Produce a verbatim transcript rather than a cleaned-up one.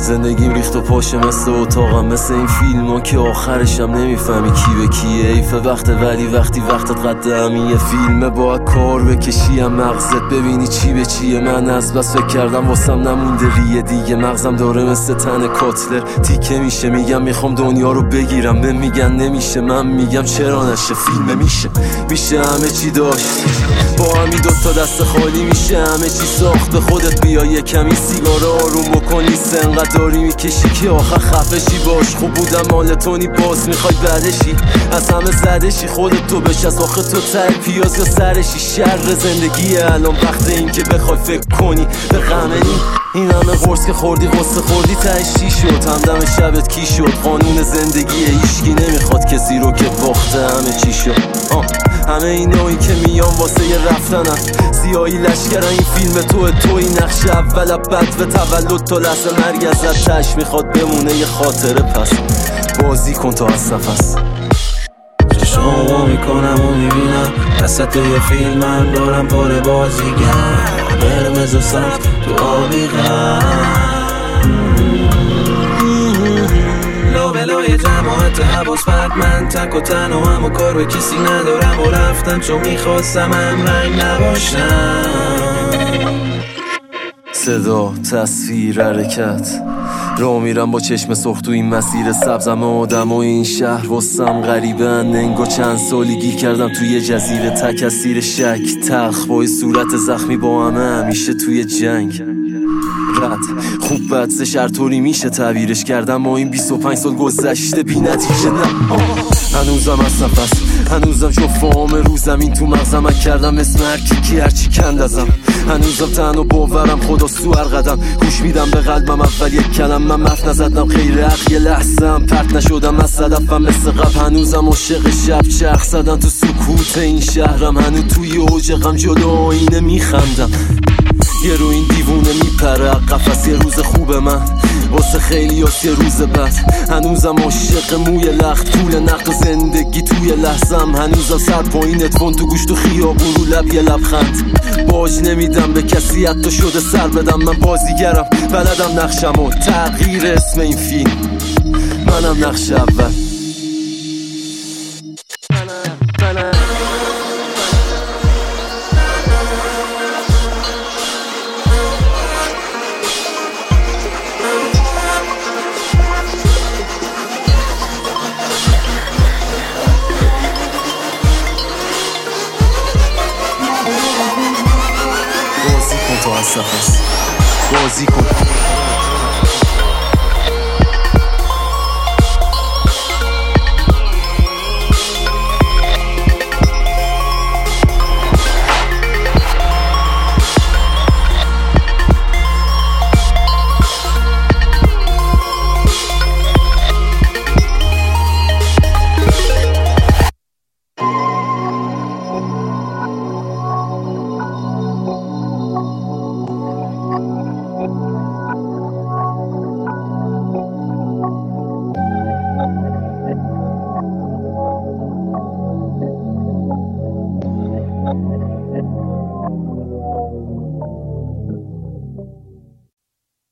زندگیم ریخت و پاشه مثل اتاقم، مثل این فیلم ها که آخرشم نمیفهمی کی به کیه. ایفه وقت ولی وقتی وقتت قد همیه فیلمه با کار بکشیم مغزت ببینی چی به چیه. من از بس فکر کردم واسم نمونده ریه دیگه، مغزم داره مثل تن کاتلر تیکه میشه. میگم میخوام دنیا رو بگیرم، به میگن نمیشه، من میگم چرا نشه. فیلم میشه میشه همه چی داشت، با همین دوتا دست خالی میشه همه چی ساخت. به خودت بیا یه کمی سیگار آروم بکنی، سنقدر داری میکشی که آخر خفشی. باش خوب بودم مال تونی، باز میخوای بعدشی از همه زدشی. خودت تو بشست آخه تو ته پیاز یا سرشی. شر زندگیه الان وقت این که بخوای فکر کنی به غمنی. این همه قرص که خوردی قصه خوردی تهش چی شد؟ همدم شبت کی شد؟ قانون زندگیه هیچکی نمیخواد کسی رو که باخته همه چی شد. آه. همه اینایی که میان واسه یه رفتنن، سیاهی لشکرن این فیلم توه. توی نقش اول بد و تولد تا لحظه مرگ ازت تش میخواد بمونه یه خاطره. پس بازی کن تا از نفس چشمامو میکنم و میبینم وسط یه فیلم من دارم پاره بازیگر، قرمز و سبز تو آبی لابلای جماعت حواس پرد، من تک و تنها و کار به کسی ندارم و رفتم چون میخواستم هم رنگ نباشم. صدا، تصویر، حرکت، را میرم با چشم سرخ تو این مسیر سبزم. آدم و این شهر واسم غریبن، انگار چند سالی گیر کردم توی جزیره تک اسیر شک. تلخ با صورت زخمی با همه همیشه توی جنگ. رد خوب بد سه شرطوری میشه تعبیرش کردم، ما این بیست و پنج سال گذشته بی نتیجه. نه هنوزم از نفس، هنوزم شفام رو زمین تو مغزم کردم اسم هر کی کی هرچی کند ازم. هنوزم تن و باورم خدا سو هر قدم، گوش میدم به قلبم اول یک کلم. من مفت نزدم خیر حق یه لحظم پرت نشدم از صدفم مثل قبل. هنوزم عاشق شب چرخ زدن تو سکوت این شهرم، هنوز توی اوج غم جلو آینه میخندم. یه رو این دیوونه میپره قفس یه روز خوب من واسه خیلی هست یه روز بد. هنوزم عاشق موی لخت پول نقد و زندگی توی لحظم. هنوزم صد پایین اتفون تو گوشت و خیابون رو لب یه لبخند. باج نمیدم به کسی حتی شده سر بدم، من بازیگرم بلدم نقشم و تغییر اسم این فیلم منم نقش اول. بازی کن